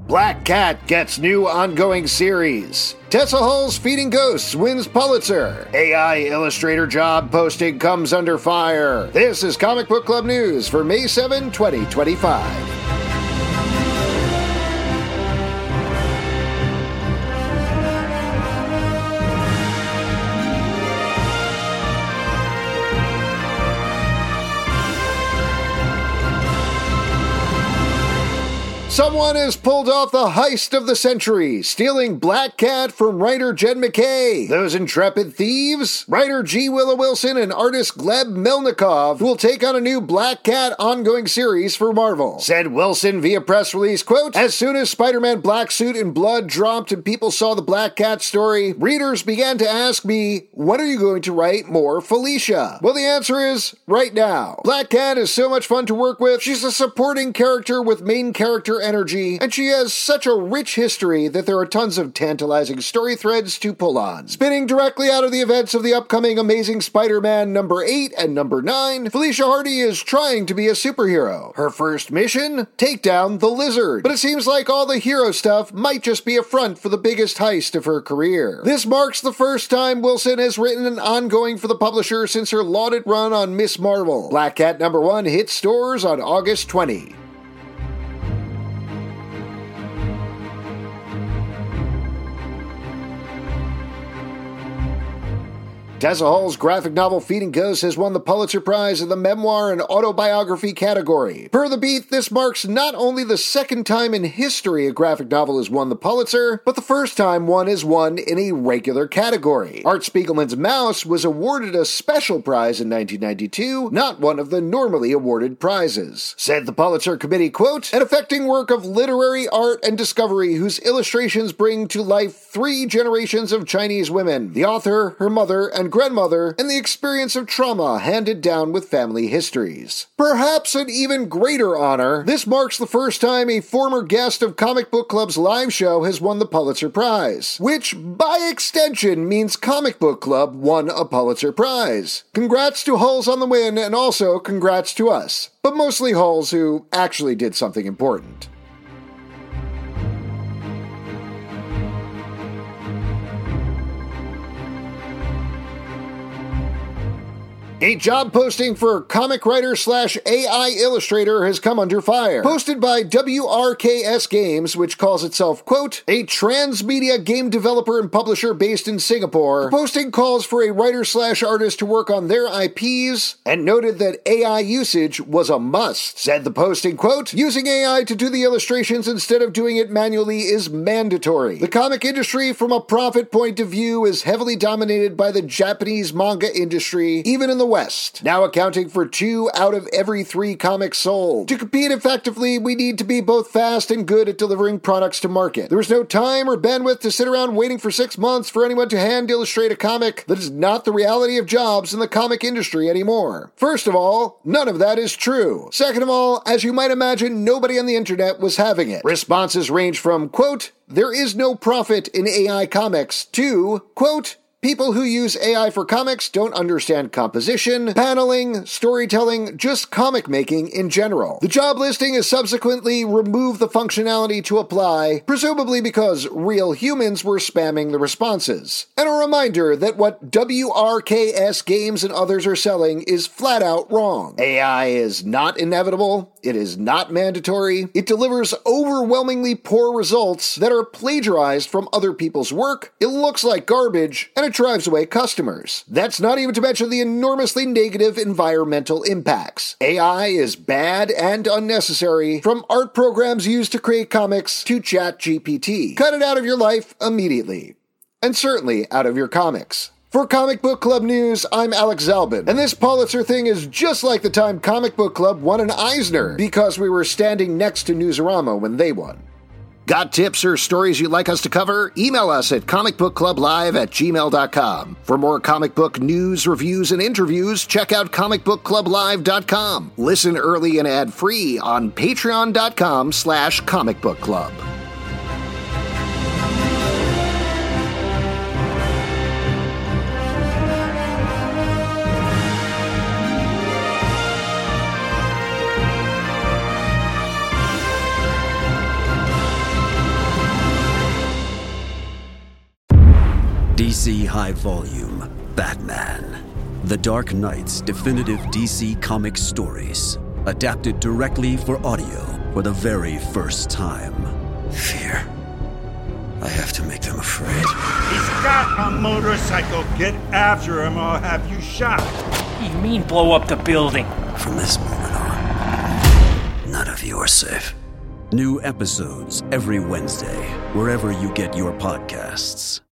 Black Cat gets new ongoing series. Tessa Hulse Feeding Ghosts wins Pulitzer. AI illustrator job posting comes under fire. This is Comic Book Club News for May 7, 2025. Someone has pulled off the heist of the century, stealing Black Cat from writer Jed MacKay. Those intrepid thieves? Writer G. Willow Wilson and artist Gleb Melnikov will take on a new Black Cat ongoing series for Marvel. Said Wilson via press release, quote, "As soon as Spider-Man Black Suit and Blood dropped and people saw the Black Cat story, readers began to ask me, when are you going to write more Felicia? Well, the answer is right now. Black Cat is so much fun to work with. She's a supporting character with main character energy, and she has such a rich history that there are tons of tantalizing story threads to pull on. Spinning directly out of the events of the upcoming Amazing Spider-Man number 8 and number 9, Felicia Hardy is trying to be a superhero. Her first mission? Take down the Lizard. But it seems like all the hero stuff might just be a front for the biggest heist of her career. This marks the first time Wilson has written an ongoing for the publisher since her lauded run on Miss Marvel. Black Cat number 1 hit stores on August 20. Tessa Hulse's graphic novel Feeding Ghosts has won the Pulitzer Prize in the memoir and autobiography category. Per The Beat, this marks not only the second time in history a graphic novel has won the Pulitzer, but the first time one is won in a regular category. Art Spiegelman's Mouse was awarded a special prize in 1992, not one of the normally awarded prizes. Said the Pulitzer Committee, quote, "An affecting work of literary art and discovery whose illustrations bring to life 3 generations of Chinese women, the author, her mother, and grandmother, and the experience of trauma handed down with family histories." Perhaps an even greater honor, this marks the first time a former guest of Comic Book Club's live show has won the Pulitzer Prize, which by extension means Comic Book Club won a Pulitzer Prize. Congrats to Hulse on the win, and also congrats to us, but mostly Hulse, who actually did something important. A job posting for comic writer / AI illustrator has come under fire. Posted by WRKS Games, which calls itself, quote, "a transmedia game developer and publisher based in Singapore." The posting calls for a writer / artist to work on their IPs and noted that AI usage was a must. Said the posting, quote, "Using AI to do the illustrations instead of doing it manually is mandatory. The comic industry, from a profit point of view, is heavily dominated by the Japanese manga industry, even in the West, now accounting for 2 out of every 3 comics sold. To compete effectively, we need to be both fast and good at delivering products to market. There is no time or bandwidth to sit around waiting for 6 months for anyone to hand illustrate a comic. That is not the reality of jobs in the comic industry anymore. First of all, none of that is true. Second of all, as you might imagine, nobody on the internet was having it. Responses range from, quote, "There is no profit in AI comics," to, quote, "People who use AI for comics don't understand composition, paneling, storytelling, just comic making in general." The job listing has subsequently removed the functionality to apply, presumably because real humans were spamming the responses. And a reminder that what WRKS Games and others are selling is flat out wrong. AI is not inevitable. It is not mandatory. It delivers overwhelmingly poor results that are plagiarized from other people's work. It looks like garbage, and it drives away customers. That's not even to mention the enormously negative environmental impacts. AI is bad and unnecessary, from art programs used to create comics to ChatGPT. Cut it out of your life immediately. And certainly out of your comics. For Comic Book Club News, I'm Alex Zalbin, and this Pulitzer thing is just like the time Comic Book Club won an Eisner, because we were standing next to Newsarama when they won. Got tips or stories you'd like us to cover? Email us at comicbookclublive@gmail.com. For more comic book news, reviews, and interviews, check out comicbookclublive.com. Listen early and ad-free on patreon.com/comicbookclub. DC High Volume, Batman. The Dark Knight's definitive DC Comics stories. Adapted directly for audio for the very first time. Fear. I have to make them afraid. He's got a motorcycle. Get after him or I'll have you shot. You mean blow up the building? From this moment on, none of you are safe. New episodes every Wednesday, wherever you get your podcasts.